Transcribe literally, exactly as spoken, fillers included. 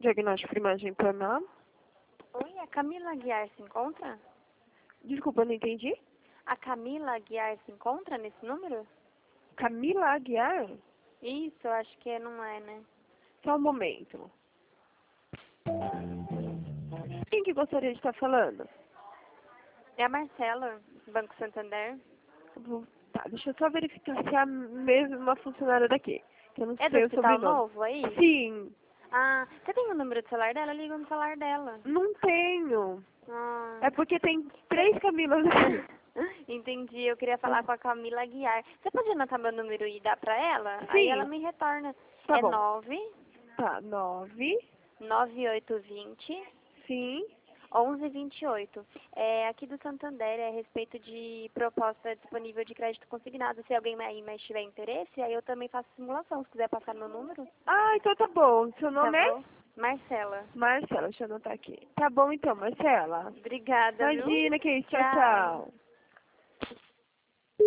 Diagnóstico por imagem plana. Oi, a Camila Aguiar se encontra? Desculpa, não entendi. A Camila Aguiar se encontra nesse número? Camila Aguiar? Isso, eu acho que não é, né? Só um momento. Quem que gostaria de estar falando? É a Marcela, Banco Santander. Vou- Tá, deixa eu só verificar se é a mesma funcionária daqui. Que eu não É do sei o Hospital sobrenome. Novo aí? Sim, Ah, você tem o número do celular dela? Liga no celular dela. não tenho. Ah. É porque tem três Camilas aqui. Entendi, eu queria falar com a Camila Aguiar. Você pode anotar meu número e dar pra ela? Aí ela Sim, me retorna. tá É bom. nove Tá, nove, nove oito vinte sim. onze vinte e oito. É aqui do Santander, é a respeito de proposta disponível de crédito consignado. Se alguém aí mais tiver interesse, aí eu também faço simulação. Se quiser passar meu número, Ah, então tá bom. Seu tá nome é? bom? Marcela. Marcela, deixa eu anotar aqui. Tá bom então, Marcela. Obrigada, viu? Imagina que isso. Tchau, Tchau. tchau.